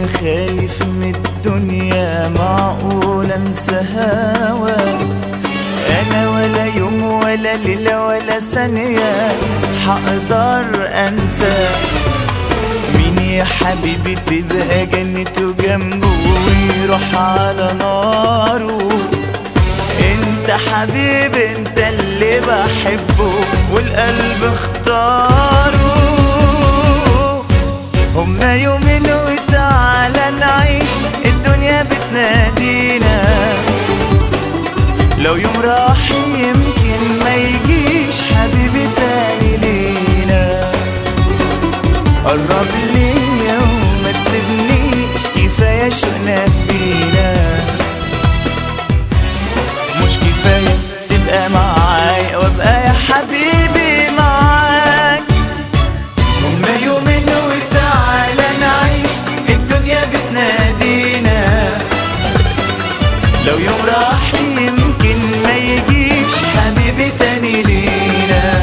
خايف من الدنيا، معقول انسى هواك؟ انا ولا يوم ولا ليلة ولا ثانية حقدر انساك. مين يا حبيبي تبقى جنته جنبه ويروح على ناره؟ انت حبيبي انت اللي بحبه والقلب اختاره. هما يومين وتعالى نعيش، الدنيا بتنادينا. لو يوم راح يمكن ما يجيش حبيبي تاني لينا. قرب ليا وما تسيبنيش، كفاية شوقنا فينا. مش كفاية تبقى معايا وابقى يا حبيبي معاك؟ هما يومين وتعالى نعيش، الدنيا بتنادينا. لو يوم راح يمكن ما يجيش حبيبي تاني لينا.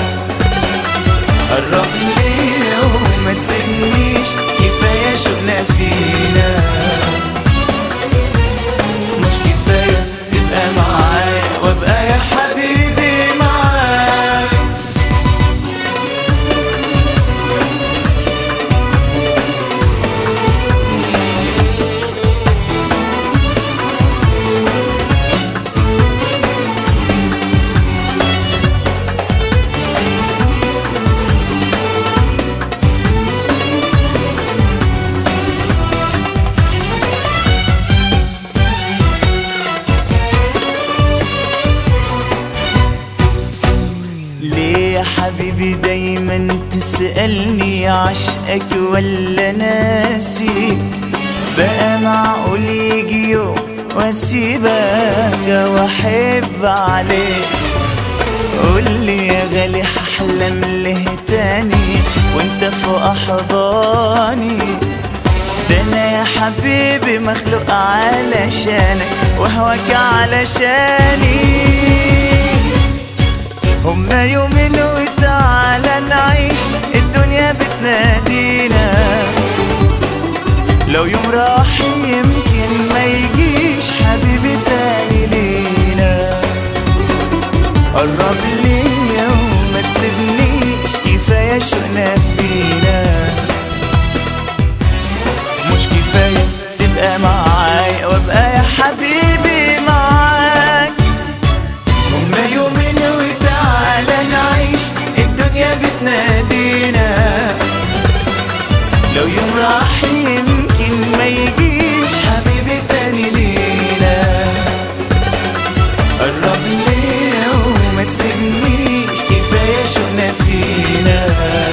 قرب ليا وما تسيبنيش، كفاية شوقنا فينا. مش كفاية تبقى معايا وابقى يا حبيبي معاك؟ ليه يا حبيبي دايما تسألني عشقك ولا ناسي؟ بقى معقول يجي يوم واسيبك واحب عليك؟ قولي يا غالي هحلم ليه تاني وانت فوق احضاني؟ ده انا يا حبيبي مخلوق علشانك وهواك علشاني. هما يومين وتعالى نعيش، الدنيا بتنادينا. لو يوم راح يمكن ما يجيش حبيبي تاني لينا. قرب ليا وما تسيبنيش، كفاية شوقنا فينا. مش كفاية تبقى معايا وابقى يا حبيبي معاك؟ هما يومين وتعالى نعيش، الدنيا بتنادينا. لو يوم راح يمكن ما يجيش حبيبي تاني لينا. قرب ليا وما تسيبنيش، كفاية شوقنا فينا.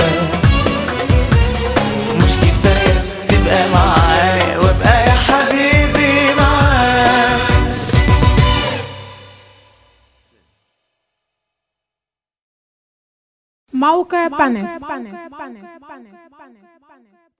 مش كفاية تبقى معايا وابقى يا حبيبي معاك؟ موقع بانل.